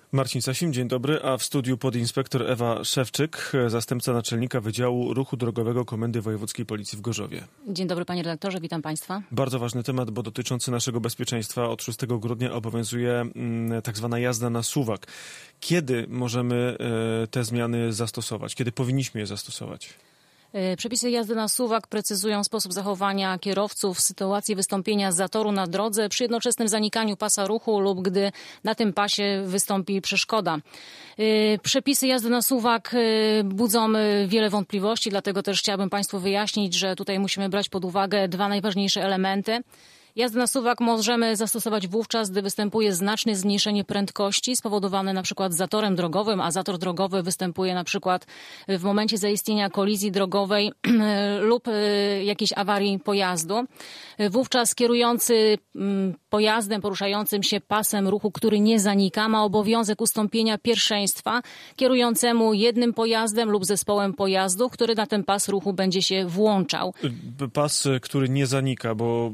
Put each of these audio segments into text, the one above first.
Marcin Sasim, dzień dobry, a w studiu podinspektor Ewa Szewczyk, zastępca naczelnika Wydziału Ruchu Drogowego Komendy Wojewódzkiej Policji w Gorzowie. Dzień dobry panie redaktorze, witam państwa. Bardzo ważny temat, bo dotyczący naszego bezpieczeństwa. Od 6 grudnia obowiązuje tak zwana jazda na suwak. Kiedy możemy te zmiany zastosować? Kiedy powinniśmy je zastosować? Przepisy jazdy na suwak precyzują sposób zachowania kierowców w sytuacji wystąpienia zatoru na drodze przy jednoczesnym zanikaniu pasa ruchu lub gdy na tym pasie wystąpi przeszkoda. Przepisy jazdy na suwak budzą wiele wątpliwości, dlatego też chciałabym państwu wyjaśnić, że tutaj musimy brać pod uwagę dwa najważniejsze elementy. Jazdę na suwak możemy zastosować wówczas, gdy występuje znaczne zmniejszenie prędkości spowodowane na przykład zatorem drogowym, a zator drogowy występuje na przykład w momencie zaistnienia kolizji drogowej lub jakiejś awarii pojazdu. Wówczas kierujący pojazdem poruszającym się pasem ruchu, który nie zanika, ma obowiązek ustąpienia pierwszeństwa kierującemu jednym pojazdem lub zespołem pojazdów, który na ten pas ruchu będzie się włączał. Pas, który nie zanika, bo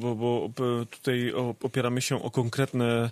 tutaj opieramy się o konkretne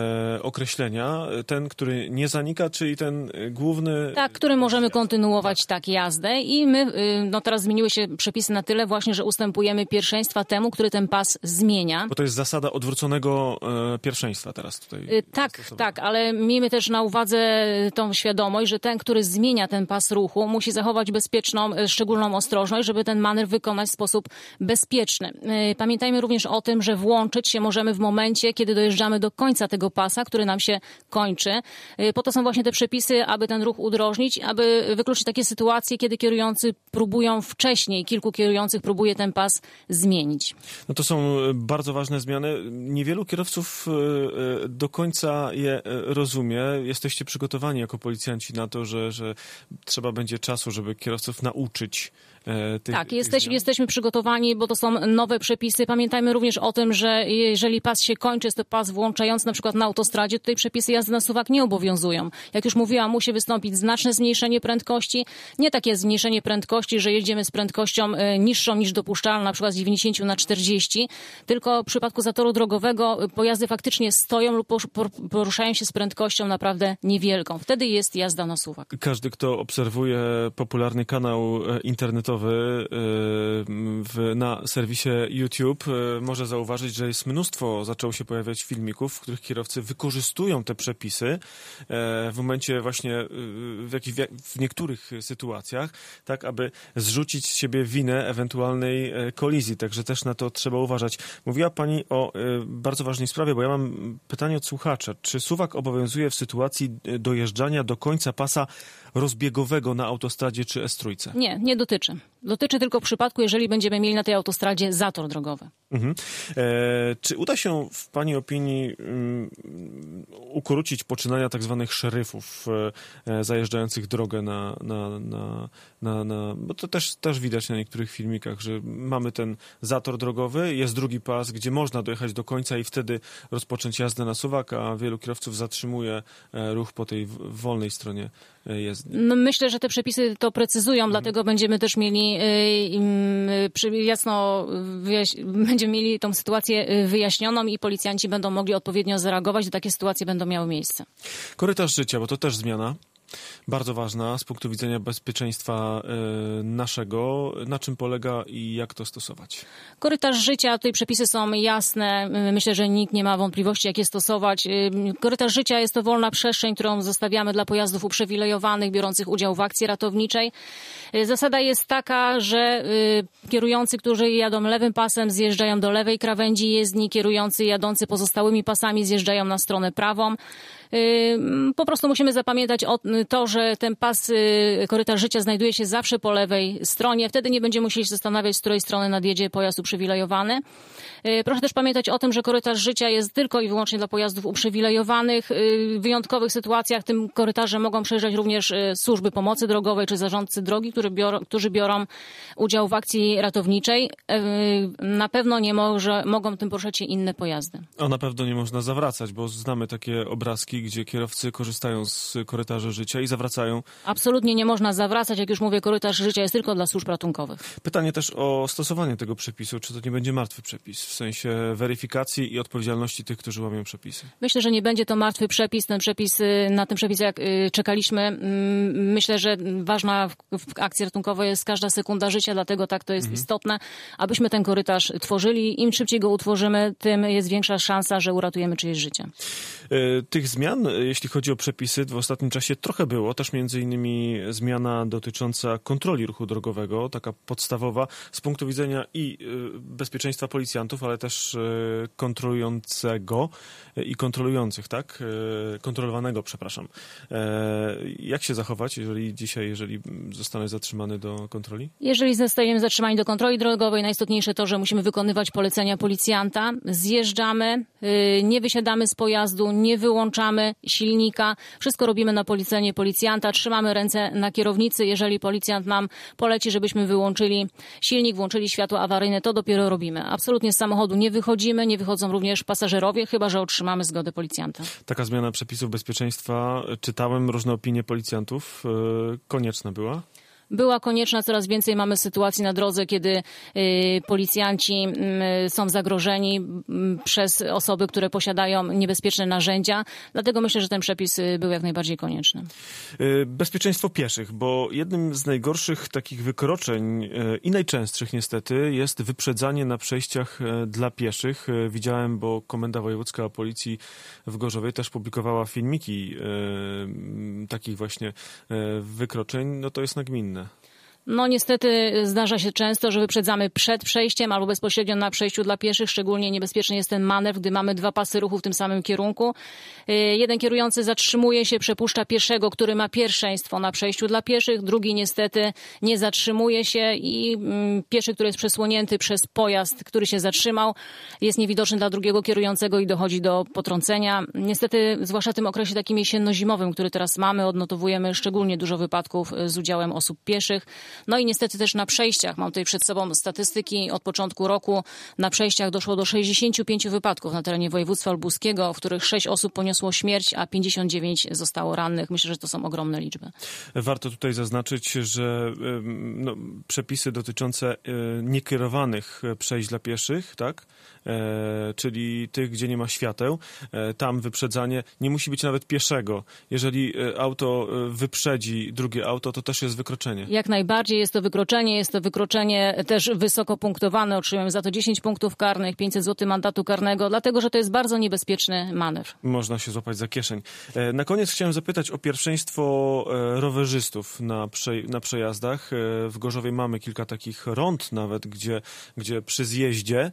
określenia. Ten, który nie zanika, czyli ten główny... Tak, który możemy kontynuować tak jazdę i my, teraz zmieniły się przepisy na tyle właśnie, że ustępujemy pierwszeństwa temu, który ten pas zmienia. Bo to jest zasada odwróconego pierwszeństwa teraz tutaj. Tak, ale miejmy też na uwadze tą świadomość, że ten, który zmienia ten pas ruchu, musi zachować szczególną ostrożność, żeby ten manewr wykonać w sposób bezpieczny. Pamiętajmy również o tym, że włączyć się możemy w momencie, kiedy dojeżdżamy do końca tego pasa, który nam się kończy. Po to są właśnie te przepisy, aby ten ruch udrożnić, aby wykluczyć takie sytuacje, kiedy kierujący próbują wcześniej, kilku kierujących próbuje ten pas zmienić. No to są bardzo ważne zmiany. Niewielu kierowców do końca je rozumie. Jesteście przygotowani jako policjanci na to, że trzeba będzie czasu, żeby kierowców nauczyć jesteśmy przygotowani, bo to są nowe przepisy. Pamiętajmy również o tym, że jeżeli pas się kończy, jest to pas włączający na przykład na autostradzie, tutaj przepisy jazdy na suwak nie obowiązują. Jak już mówiłam, musi wystąpić znaczne zmniejszenie prędkości. Nie takie zmniejszenie prędkości, że jedziemy z prędkością niższą niż dopuszczalna, na przykład z 90 na 40, tylko w przypadku zatoru drogowego pojazdy faktycznie stoją lub poruszają się z prędkością naprawdę niewielką. Wtedy jest jazda na suwak. Każdy, kto obserwuje popularny kanał internetowy na serwisie YouTube, może zauważyć, że jest mnóstwo, zaczęło się pojawiać filmików, w których kierowcy wykorzystują te przepisy w momencie właśnie w niektórych sytuacjach, tak aby zrzucić z siebie winę ewentualnej kolizji. Także też na to trzeba uważać. Mówiła pani o bardzo ważnej sprawie, bo ja mam pytanie od słuchacza. Czy suwak obowiązuje w sytuacji dojeżdżania do końca pasa rozbiegowego na autostradzie czy S3? Nie dotyczy. Dotyczy tylko w przypadku, jeżeli będziemy mieli na tej autostradzie zator drogowy. Czy uda się w pani opinii ukrócić poczynania tak zwanych szeryfów zajeżdżających drogę bo to też widać na niektórych filmikach, że mamy ten zator drogowy, jest drugi pas, gdzie można dojechać do końca i wtedy rozpocząć jazdę na suwak, a wielu kierowców zatrzymuje ruch po tej wolnej stronie jezdni. No myślę, że te przepisy to precyzują, dlatego będziemy też mieli będziemy mieli tą sytuację wyjaśnioną i policjanci będą mogli odpowiednio zareagować, gdy takie sytuacje będą miały miejsce. Korytarz życia, bo to też zmiana. Bardzo ważna z punktu widzenia bezpieczeństwa naszego. Na czym polega i jak to stosować? Korytarz życia, tutaj przepisy są jasne. Myślę, że nikt nie ma wątpliwości, jak je stosować. Korytarz życia jest to wolna przestrzeń, którą zostawiamy dla pojazdów uprzywilejowanych, biorących udział w akcji ratowniczej. Zasada jest taka, że kierujący, którzy jadą lewym pasem, zjeżdżają do lewej krawędzi jezdni, kierujący jadący pozostałymi pasami zjeżdżają na stronę prawą. Po prostu musimy zapamiętać to, że ten pas, korytarz życia znajduje się zawsze po lewej stronie. Wtedy nie będziemy musieli się zastanawiać, z której strony nadjedzie pojazd uprzywilejowany. Proszę też pamiętać o tym, że korytarz życia jest tylko i wyłącznie dla pojazdów uprzywilejowanych. W wyjątkowych sytuacjach tym korytarzem mogą przejeżdżać również służby pomocy drogowej czy zarządcy drogi, którzy biorą udział w akcji ratowniczej. Na pewno nie mogą tym poruszać się inne pojazdy. A na pewno nie można zawracać, bo znamy takie obrazki, gdzie kierowcy korzystają z korytarza życia i zawracają. Absolutnie nie można zawracać. Jak już mówię, korytarz życia jest tylko dla służb ratunkowych. Pytanie też o stosowanie tego przepisu. Czy to nie będzie martwy przepis? sensie weryfikacji i odpowiedzialności tych, którzy łamią przepisy? Myślę, że nie będzie to martwy przepis. Na ten przepis jak czekaliśmy. Myślę, że ważna w akcji ratunkowej jest każda sekunda życia, dlatego tak to jest istotne, abyśmy ten korytarz tworzyli. Im szybciej go utworzymy, tym jest większa szansa, że uratujemy czyjeś życie. Tych zmian, jeśli chodzi o przepisy, w ostatnim czasie trochę było. Też między innymi zmiana dotycząca kontroli ruchu drogowego, taka podstawowa z punktu widzenia i bezpieczeństwa policjantów, ale też kontrolującego i kontrolujących, tak? Kontrolowanego, przepraszam. Jak się zachować, jeżeli zostanę zatrzymany do kontroli? Jeżeli zostajemy zatrzymani do kontroli drogowej, najistotniejsze to, że musimy wykonywać polecenia policjanta. Zjeżdżamy, nie wysiadamy z pojazdu, nie wyłączamy silnika. Wszystko robimy na polecenie policjanta. Trzymamy ręce na kierownicy. Jeżeli policjant nam poleci, żebyśmy wyłączyli silnik, włączyli światło awaryjne, to dopiero robimy. Absolutnie z samochodu nie wychodzimy, nie wychodzą również pasażerowie, chyba że otrzymamy zgodę policjanta. Taka zmiana przepisów bezpieczeństwa, czytałem różne opinie policjantów, konieczna była? Była konieczna, coraz więcej mamy sytuacji na drodze, kiedy policjanci są zagrożeni przez osoby, które posiadają niebezpieczne narzędzia. Dlatego myślę, że ten przepis był jak najbardziej konieczny. Bezpieczeństwo pieszych, bo jednym z najgorszych takich wykroczeń i najczęstszych niestety jest wyprzedzanie na przejściach dla pieszych. Widziałem, bo Komenda Wojewódzka Policji w Gorzowie też publikowała filmiki takich właśnie wykroczeń. No to jest nagminne. No niestety zdarza się często, że wyprzedzamy przed przejściem albo bezpośrednio na przejściu dla pieszych. Szczególnie niebezpieczny jest ten manewr, gdy mamy dwa pasy ruchu w tym samym kierunku. Jeden kierujący zatrzymuje się, przepuszcza pieszego, który ma pierwszeństwo na przejściu dla pieszych. Drugi niestety nie zatrzymuje się i pieszy, który jest przesłonięty przez pojazd, który się zatrzymał, jest niewidoczny dla drugiego kierującego i dochodzi do potrącenia. Niestety, zwłaszcza w tym okresie takim jesienno-zimowym, który teraz mamy, odnotowujemy szczególnie dużo wypadków z udziałem osób pieszych. No i niestety też na przejściach, mam tutaj przed sobą statystyki, od początku roku na przejściach doszło do 65 wypadków na terenie województwa lubuskiego, w których 6 osób poniosło śmierć, a 59 zostało rannych. Myślę, że to są ogromne liczby. Warto tutaj zaznaczyć, że przepisy dotyczące niekierowanych przejść dla pieszych, tak? Czyli tych, gdzie nie ma świateł, tam wyprzedzanie nie musi być nawet pieszego. Jeżeli auto wyprzedzi drugie auto, to też jest wykroczenie. Jak najbardziej jest to wykroczenie też wysoko punktowane. Otrzymujemy za to 10 punktów karnych, 500 zł mandatu karnego, dlatego że to jest bardzo niebezpieczny manewr. Można się złapać za kieszeń. Na koniec chciałem zapytać o pierwszeństwo rowerzystów na przejazdach. W Gorzowie mamy kilka takich rond nawet, gdzie przy zjeździe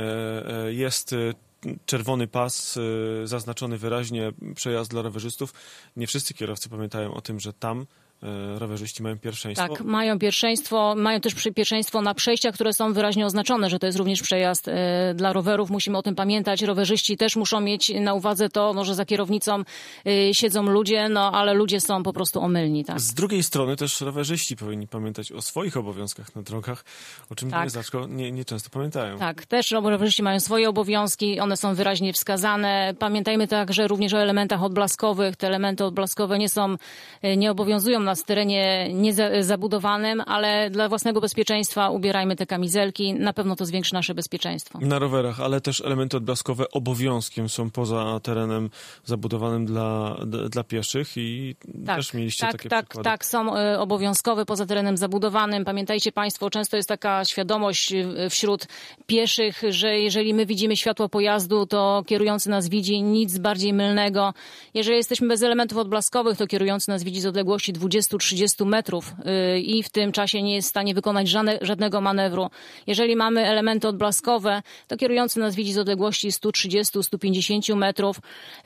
jest czerwony pas zaznaczony wyraźnie przejazd dla rowerzystów. Nie wszyscy kierowcy pamiętają o tym, że tam rowerzyści mają pierwszeństwo. Tak, mają pierwszeństwo, mają też pierwszeństwo na przejściach, które są wyraźnie oznaczone, że to jest również przejazd dla rowerów. Musimy o tym pamiętać. Rowerzyści też muszą mieć na uwadze to, że za kierownicą siedzą ludzie, ale ludzie są po prostu omylni. Tak? Z drugiej strony też rowerzyści powinni pamiętać o swoich obowiązkach na drogach, o czym nie często pamiętają. Tak, też rowerzyści mają swoje obowiązki, one są wyraźnie wskazane. Pamiętajmy także również o elementach odblaskowych. Te elementy odblaskowe nie obowiązują nas w terenie niezabudowanym, ale dla własnego bezpieczeństwa ubierajmy te kamizelki. Na pewno to zwiększy nasze bezpieczeństwo. Na rowerach, ale też elementy odblaskowe obowiązkiem są poza terenem zabudowanym dla pieszych i też mieliście takie przykłady. Tak, są obowiązkowe poza terenem zabudowanym. Pamiętajcie Państwo, często jest taka świadomość wśród pieszych, że jeżeli my widzimy światło pojazdu, to kierujący nas widzi, nic bardziej mylnego. Jeżeli jesteśmy bez elementów odblaskowych, to kierujący nas widzi z odległości 20-30 metrów i w tym czasie nie jest w stanie wykonać żadnego manewru. Jeżeli mamy elementy odblaskowe, to kierujący nas widzi z odległości 130-150 metrów.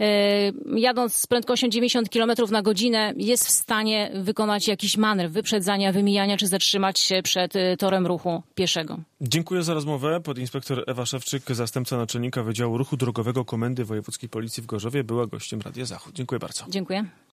Jadąc z prędkością 90 km na godzinę jest w stanie wykonać jakiś manewr wyprzedzania, wymijania czy zatrzymać się przed torem ruchu pieszego. Dziękuję za rozmowę. Podinspektor Ewa Szewczyk, zastępca naczelnika Wydziału Ruchu Drogowego Komendy Wojewódzkiej Policji w Gorzowie, była gościem Radia Zachód. Dziękuję bardzo. Dziękuję.